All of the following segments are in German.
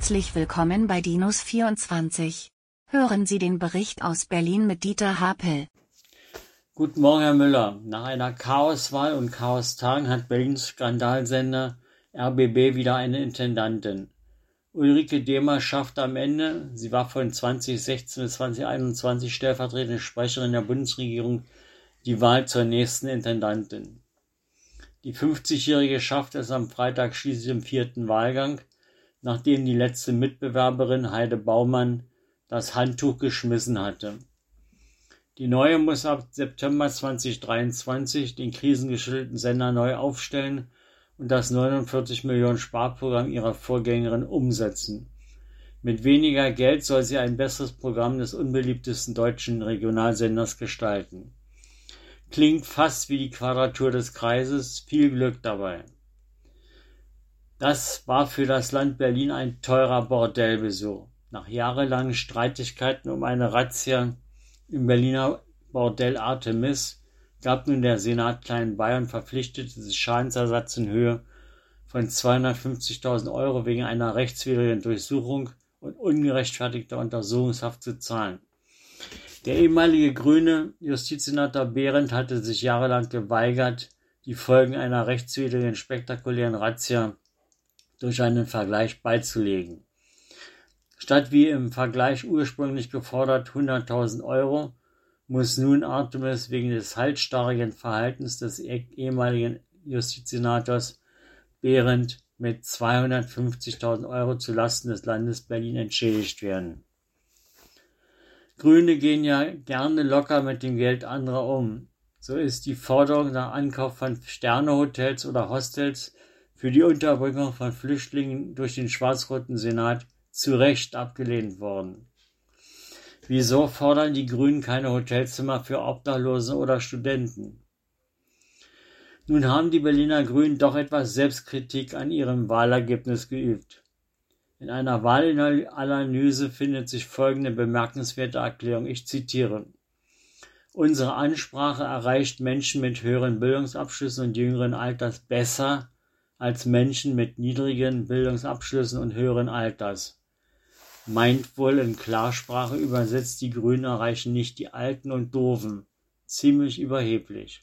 Herzlich willkommen bei Dinos24. Hören Sie den Bericht aus Berlin mit Dieter Hapel. Guten Morgen, Herr Müller. Nach einer Chaoswahl und Chaostagen hat Berlins Skandalsender RBB wieder eine Intendantin. Ulrike Demer schaffte am Ende, sie war von 2016 bis 2021 stellvertretende Sprecherin der Bundesregierung, die Wahl zur nächsten Intendantin. Die 50-Jährige schaffte es am Freitag schließlich im 4. Wahlgang, nachdem die letzte Mitbewerberin Heide Baumann das Handtuch geschmissen hatte. Die neue muss ab September 2023 den krisengeschüttelten Sender neu aufstellen und das 49 Millionen Sparprogramm ihrer Vorgängerin umsetzen. Mit weniger Geld soll sie ein besseres Programm des unbeliebtesten deutschen Regionalsenders gestalten. Klingt fast wie die Quadratur des Kreises, viel Glück dabei. Das war für das Land Berlin ein teurer Bordellbesuch. Nach jahrelangen Streitigkeiten um eine Razzia im Berliner Bordell Artemis gab nun der Senat Kleinbayern verpflichtete sich Schadensersatz in Höhe von 250.000 € wegen einer rechtswidrigen Durchsuchung und ungerechtfertigter Untersuchungshaft zu zahlen. Der ehemalige grüne Justizsenator Behrendt hatte sich jahrelang geweigert, die Folgen einer rechtswidrigen spektakulären Razzia durch einen Vergleich beizulegen. Statt wie im Vergleich ursprünglich gefordert 100.000 €, muss nun Artemis wegen des halsstarrigen Verhaltens des ehemaligen Justizsenators Behrendt mit 250.000 € zulasten des Landes Berlin entschädigt werden. Grüne gehen ja gerne locker mit dem Geld anderer um. So ist die Forderung nach Ankauf von Sternehotels oder Hostels für die Unterbringung von Flüchtlingen durch den schwarz-roten Senat zu Recht abgelehnt worden. Wieso fordern die Grünen keine Hotelzimmer für Obdachlose oder Studenten? Nun haben die Berliner Grünen doch etwas Selbstkritik an ihrem Wahlergebnis geübt. In einer Wahlanalyse findet sich folgende bemerkenswerte Erklärung, ich zitiere: Unsere Ansprache erreicht Menschen mit höheren Bildungsabschlüssen und jüngeren Alters besser als Menschen mit niedrigen Bildungsabschlüssen und höheren Alters. Meint wohl in Klarsprache übersetzt, die Grünen erreichen nicht die Alten und Doofen. Ziemlich überheblich.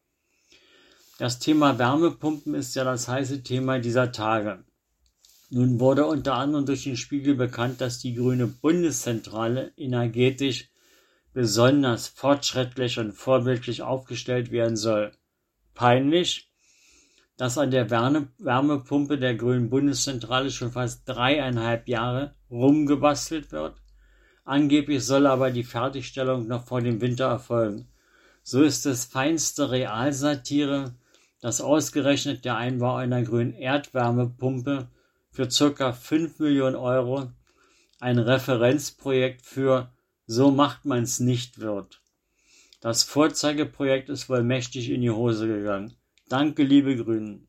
Das Thema Wärmepumpen ist ja das heiße Thema dieser Tage. Nun wurde unter anderem durch den Spiegel bekannt, dass die grüne Bundeszentrale energetisch besonders fortschrittlich und vorbildlich aufgestellt werden soll. Peinlich, dass an der Wärmepumpe der grünen Bundeszentrale schon fast 3,5 Jahre rumgebastelt wird. Angeblich soll aber die Fertigstellung noch vor dem Winter erfolgen. So ist es feinste Realsatire, dass ausgerechnet der Einbau einer grünen Erdwärmepumpe für ca. 5 Millionen € ein Referenzprojekt für "So macht man's nicht" wird. Das Vorzeigeprojekt ist wohl mächtig in die Hose gegangen. Danke, liebe Grünen.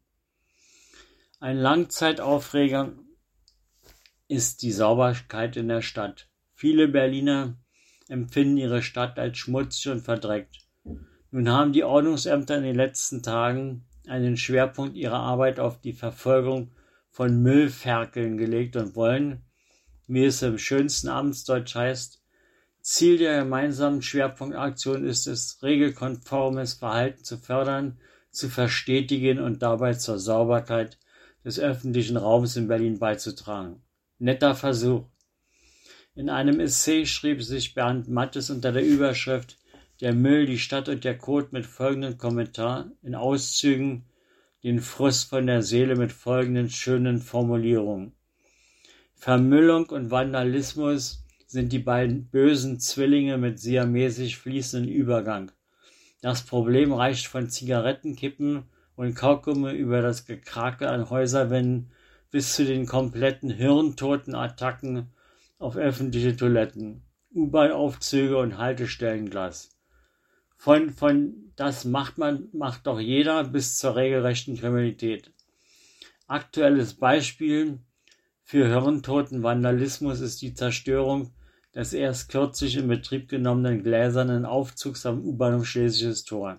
Ein Langzeitaufreger ist die Sauberkeit in der Stadt. Viele Berliner empfinden ihre Stadt als schmutzig und verdreckt. Nun haben die Ordnungsämter in den letzten Tagen einen Schwerpunkt ihrer Arbeit auf die Verfolgung von Müllferkeln gelegt und wollen, wie es im schönsten Amtsdeutsch heißt, Ziel der gemeinsamen Schwerpunktaktion ist es, regelkonformes Verhalten zu fördern, zu verstetigen und dabei zur Sauberkeit des öffentlichen Raums in Berlin beizutragen. Netter Versuch. In einem Essay schrieb sich Bernd Mattes unter der Überschrift "Der Müll, die Stadt und der Kot" mit folgendem Kommentar, in Auszügen den Frust von der Seele mit folgenden schönen Formulierungen: Vermüllung und Vandalismus sind die beiden bösen Zwillinge mit siamesisch fließendem Übergang. Das Problem reicht von Zigarettenkippen und Kaugummi über das Gekrakel an Häuserwänden bis zu den kompletten hirntoten Attacken auf öffentliche Toiletten, U-Bahn-Aufzüge und Haltestellenglas. Das macht doch jeder bis zur regelrechten Kriminalität. Aktuelles Beispiel für hirntoten Vandalismus ist die Zerstörung des erst kürzlich in Betrieb genommenen gläsernen Aufzugs am U-Bahnhof Schlesisches Tor.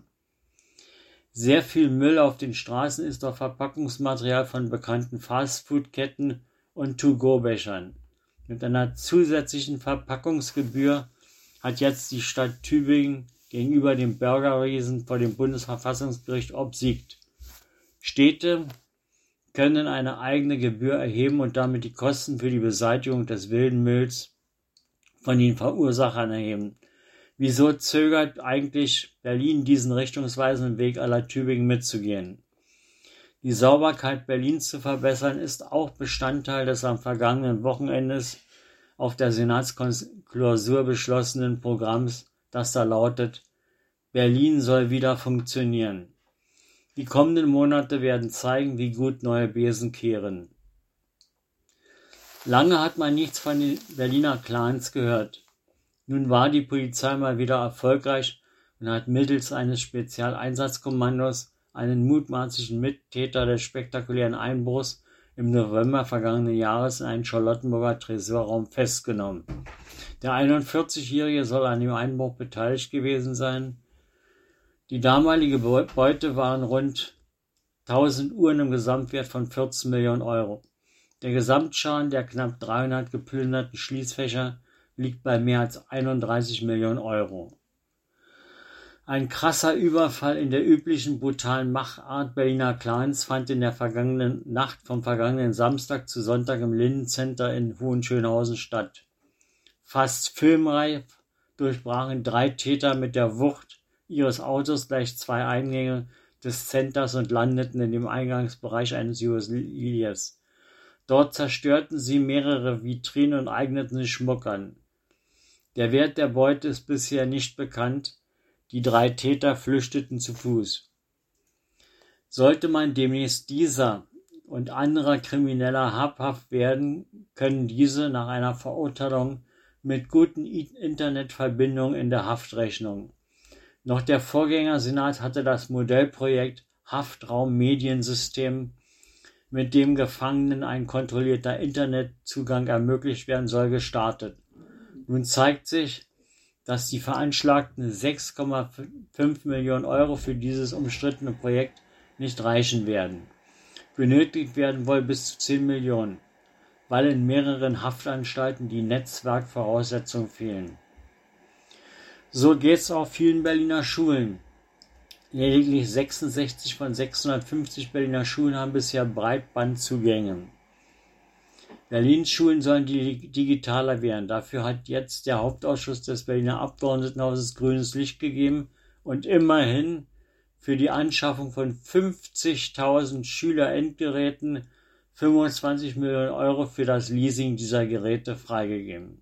Sehr viel Müll auf den Straßen ist auf Verpackungsmaterial von bekannten Fastfood-Ketten und To-Go-Bechern. Mit einer zusätzlichen Verpackungsgebühr hat jetzt die Stadt Tübingen gegenüber dem Burgerriesen vor dem Bundesverfassungsgericht obsiegt. Städte können eine eigene Gebühr erheben und damit die Kosten für die Beseitigung des wilden Mülls von den Verursachern erheben. Wieso zögert eigentlich Berlin, diesen richtungsweisenden Weg aller Tübingen mitzugehen? Die Sauberkeit Berlins zu verbessern, ist auch Bestandteil des am vergangenen Wochenende auf der Senatsklausur beschlossenen Programms, das da lautet: Berlin soll wieder funktionieren. Die kommenden Monate werden zeigen, wie gut neue Besen kehren. Lange hat man nichts von den Berliner Clans gehört. Nun war die Polizei mal wieder erfolgreich und hat mittels eines Spezialeinsatzkommandos einen mutmaßlichen Mittäter des spektakulären Einbruchs im November vergangenen Jahres in einen Charlottenburger Tresorraum festgenommen. Der 41-Jährige soll an dem Einbruch beteiligt gewesen sein. Die damalige Beute waren rund 1000 Uhren im Gesamtwert von 14 Millionen Euro. Der Gesamtschaden der knapp 300 geplünderten Schließfächer liegt bei mehr als 31 Millionen Euro. Ein krasser Überfall in der üblichen brutalen Machart Berliner Clans fand in der vergangenen Nacht vom vergangenen Samstag zu Sonntag im Linden Center in Hohenschönhausen statt. Fast filmreif durchbrachen 3 Täter mit der Wucht ihres Autos gleich 2 Eingänge des Centers und landeten in dem Eingangsbereich eines Juweliers. Dort zerstörten sie mehrere Vitrinen und eigneten sich Schmuck an. Der Wert der Beute ist bisher nicht bekannt. Die 3 Täter flüchteten zu Fuß. Sollte man demnächst dieser und anderer Krimineller habhaft werden, können diese nach einer Verurteilung mit guten Internetverbindungen in der Haftrechnung. Noch der Vorgängersenat hatte das Modellprojekt Haftraum-Mediensystem, mit dem Gefangenen ein kontrollierter Internetzugang ermöglicht werden soll, gestartet. Nun zeigt sich, dass die veranschlagten 6,5 Millionen Euro für dieses umstrittene Projekt nicht reichen werden. Benötigt werden wohl bis zu 10 Millionen, weil in mehreren Haftanstalten die Netzwerkvoraussetzungen fehlen. So geht's auf vielen Berliner Schulen. Lediglich 66 von 650 Berliner Schulen haben bisher Breitbandzugänge. Berlins Schulen sollen digitaler werden. Dafür hat jetzt der Hauptausschuss des Berliner Abgeordnetenhauses grünes Licht gegeben und immerhin für die Anschaffung von 50.000 Schülerendgeräten 25 Millionen Euro für das Leasing dieser Geräte freigegeben.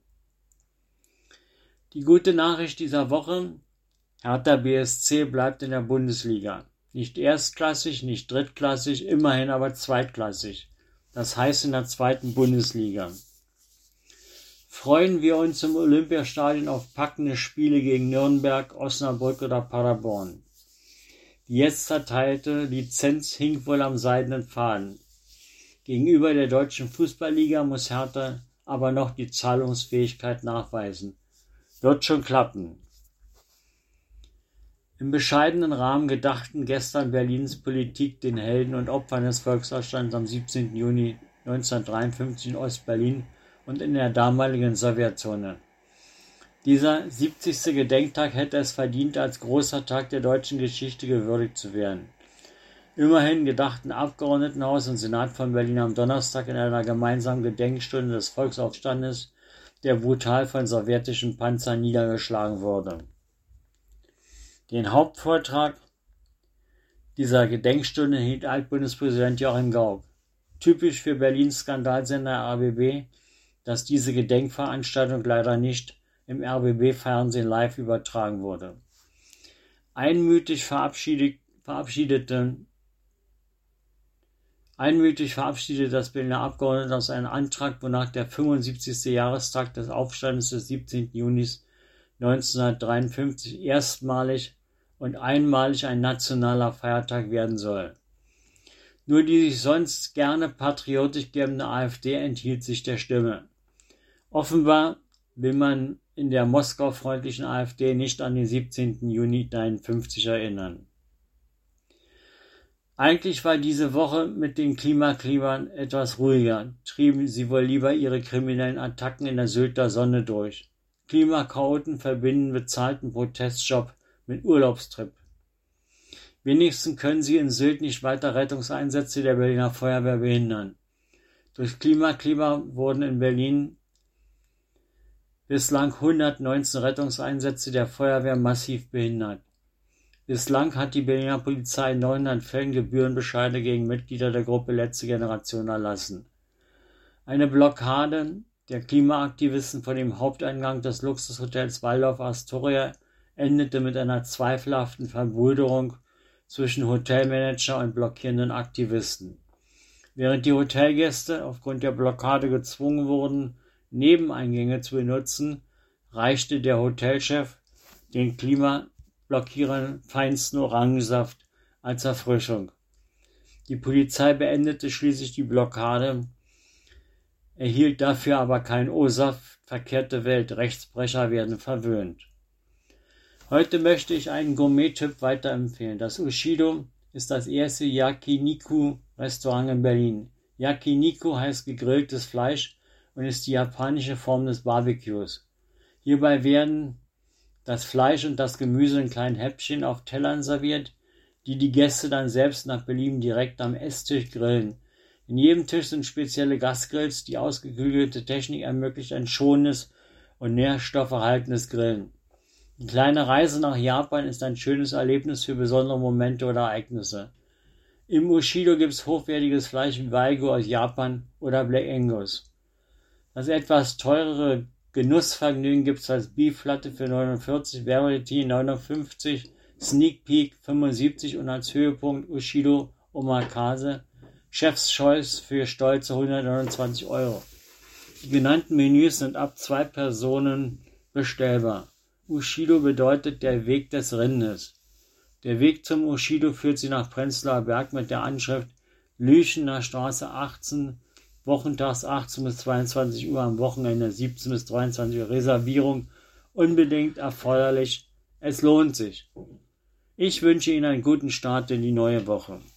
Die gute Nachricht dieser Woche: Hertha BSC bleibt in der Bundesliga. Nicht erstklassig, nicht drittklassig, immerhin aber zweitklassig. Das heißt in der 2. Bundesliga. Freuen wir uns im Olympiastadion auf packende Spiele gegen Nürnberg, Osnabrück oder Paderborn. Die jetzt erteilte Lizenz hinkt wohl am seidenen Faden. Gegenüber der Deutschen Fußballliga muss Hertha aber noch die Zahlungsfähigkeit nachweisen. Wird schon klappen. Im bescheidenen Rahmen gedachten gestern Berlins Politik den Helden und Opfern des Volksaufstands am 17. Juni 1953 in Ostberlin und in der damaligen Sowjetzone. Dieser 70. Gedenktag hätte es verdient, als großer Tag der deutschen Geschichte gewürdigt zu werden. Immerhin gedachten Abgeordnetenhaus und Senat von Berlin am Donnerstag in einer gemeinsamen Gedenkstunde des Volksaufstandes, der brutal von sowjetischen Panzern niedergeschlagen wurde. Den Hauptvortrag dieser Gedenkstunde hielt Altbundespräsident Joachim Gauck. Typisch für Berlins Skandalsender RBB, dass diese Gedenkveranstaltung leider nicht im RBB-Fernsehen live übertragen wurde. Einmütig verabschiedete das Berliner Abgeordnetenhaus einen Antrag, wonach der 75. Jahrestag des Aufstandes des 17. Juni 1953 erstmalig und einmalig ein nationaler Feiertag werden soll. Nur die sich sonst gerne patriotisch gebende AfD enthielt sich der Stimme. Offenbar will man in der Moskau-freundlichen AfD nicht an den 17. Juni 1953 erinnern. Eigentlich war diese Woche mit den Klimaklebern etwas ruhiger, trieben sie wohl lieber ihre kriminellen Attacken in der Sylter Sonne durch. Klimakaoten verbinden bezahlten Protestjob mit Urlaubstrip. Wenigstens können sie in Sylt nicht weiter Rettungseinsätze der Berliner Feuerwehr behindern. Durch Klimakleber wurden in Berlin bislang 119 Rettungseinsätze der Feuerwehr massiv behindert. Bislang hat die Berliner Polizei in 900 Fällen Gebührenbescheide gegen Mitglieder der Gruppe Letzte Generation erlassen. Eine Blockade der Klimaaktivisten vor dem Haupteingang des Luxushotels Waldorf Astoria endete mit einer zweifelhaften Verbrüderung zwischen Hotelmanager und blockierenden Aktivisten. Während die Hotelgäste aufgrund der Blockade gezwungen wurden, Nebeneingänge zu benutzen, reichte der Hotelchef den Klimablockierern feinsten Orangensaft als Erfrischung. Die Polizei beendete schließlich die Blockade, erhielt dafür aber keinen O-Saft. Verkehrte Welt, Rechtsbrecher werden verwöhnt. Heute möchte ich einen Gourmet-Tipp weiterempfehlen. Das Ushido ist das erste Yakiniku-Restaurant in Berlin. Yakiniku heißt gegrilltes Fleisch und ist die japanische Form des Barbecues. Hierbei werden das Fleisch und das Gemüse in kleinen Häppchen auf Tellern serviert, die die Gäste dann selbst nach Belieben direkt am Esstisch grillen. In jedem Tisch sind spezielle Gasgrills, die ausgeklügelte Technik ermöglicht ein schonendes und nährstofferhaltendes Grillen. Die kleine Reise nach Japan ist ein schönes Erlebnis für besondere Momente oder Ereignisse. Im Ushido gibt es hochwertiges Fleisch wie Wagyu aus Japan oder Black Angus. Das etwas teurere Genussvergnügen gibt es als Beefplatte für 49, Variety 59, Sneak Peek 75 und als Höhepunkt Ushido Omakase, Chef's Choice für stolze 129 €. Die genannten Menüs sind ab 2 Personen bestellbar. Ushido bedeutet der Weg des Rindes. Der Weg zum Ushido führt sie nach Prenzlauer Berg mit der Anschrift Lüchener Straße 18, wochentags 18 bis 22 Uhr, am Wochenende 17 bis 23 Uhr. Reservierung unbedingt erforderlich. Es lohnt sich. Ich wünsche Ihnen einen guten Start in die neue Woche.